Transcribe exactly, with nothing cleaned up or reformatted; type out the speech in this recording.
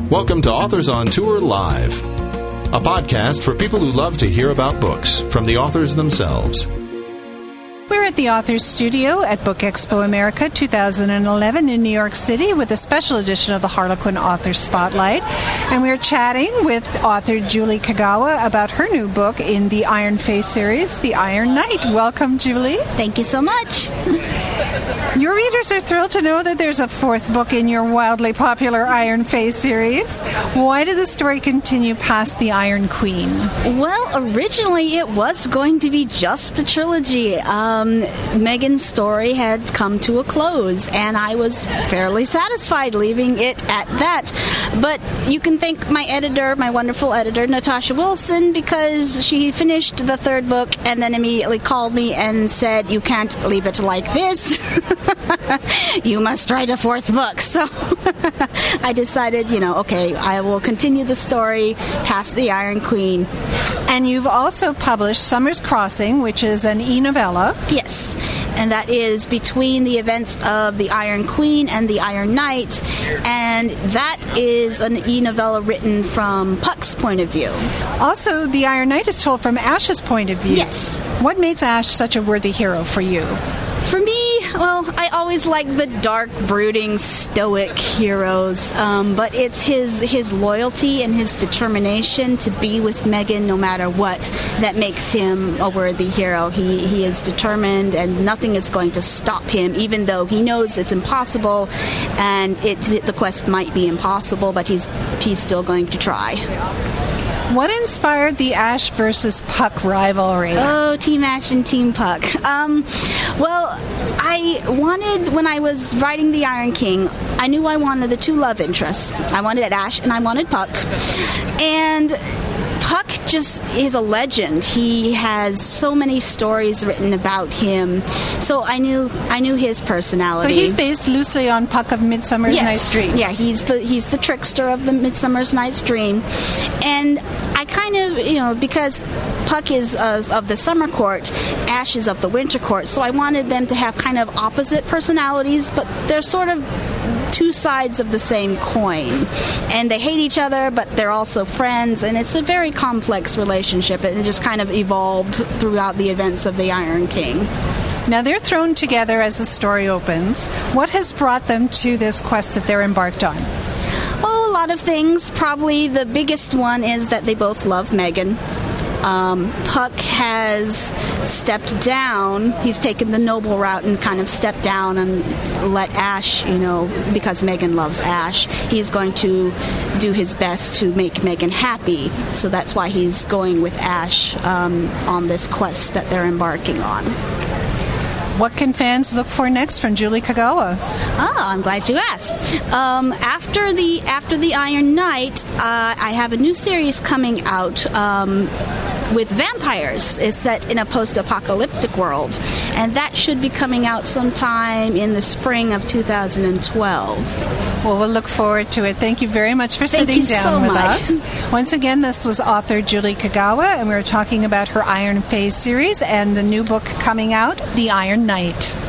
Welcome to Authors on Tour Live, a podcast for people who love to hear about books from the authors themselves. We're at the Authors Studio at Book Expo America twenty eleven in New York City with a special edition of the Harlequin Author Spotlight. And we're chatting with author Julie Kagawa about her new book in the Iron Face series, The Iron Knight. Welcome, Julie. Thank you so much. Your readers are thrilled to know that there's a fourth book in your wildly popular Iron Face series. Why did the story continue past the Iron Queen? Well, originally it was going to be just a trilogy. Um, Megan's story had come to a close, and I was fairly satisfied leaving it at that. But you can thank my editor, my wonderful editor, Natasha Wilson, because she finished the third book and then immediately called me and said, "You can't leave it like this. You must write a fourth book." So I decided, you know, okay, I will continue the story past the Iron Queen. And you've also published Summer's Crossing, which is an e-novella. Yes, and that is between the events of the Iron Queen and the Iron Knight, and that is an e-novella written from Puck's point of view. Also, the Iron Knight is told from Ash's point of view. Yes. What makes Ash such a worthy hero for you? For me, well, I always like the dark, brooding, stoic heroes, um, but it's his his loyalty and his determination to be with Megan no matter what that makes him a worthy hero. He he is determined, and nothing is going to stop him, even though he knows it's impossible, and it the quest might be impossible, but he's he's still going to try. What inspired the Ash versus Puck rivalry? Oh, Team Ash and Team Puck. Um, well, I wanted, when I was writing The Iron King, I knew I wanted the two love interests. I wanted Ash and I wanted Puck. And Puck just is a legend. He has so many stories written about him. So I knew I knew his personality. So he's based loosely on Puck of Midsummer's yes. Night's Dream. Yeah, he's the he's the trickster of the Midsummer's Night's Dream. And I kind of, you know, because Puck is uh, of the Summer Court, Ash is of the Winter Court, so I wanted them to have kind of opposite personalities, but they're sort of two sides of the same coin, and they hate each other, but they're also friends, and it's a very complex relationship, and it just kind of evolved throughout the events of the Iron King. Now they're thrown together as the story opens. What has brought them to this quest that they're embarked on? Oh, a lot of things. Probably the biggest one is that they both love Megan. Um, Puck has stepped down. He's taken the noble route and kind of stepped down and let Ash, you know, because Megan loves Ash, he's going to do his best to make Megan happy. So that's why he's going with Ash um, on this quest that they're embarking on. What can fans look for next from Julie Kagawa? Oh, I'm glad you asked. Um, after the after the Iron Knight, uh, I have a new series coming out um, with vampires. It's set in a post-apocalyptic world, and that should be coming out sometime in the spring of two thousand twelve. Well, we'll look forward to it. Thank you very much for Thank sitting you down so with much. us. Once again, this was author Julie Kagawa, and we were talking about her Iron Face series and the new book coming out, The Iron Knight.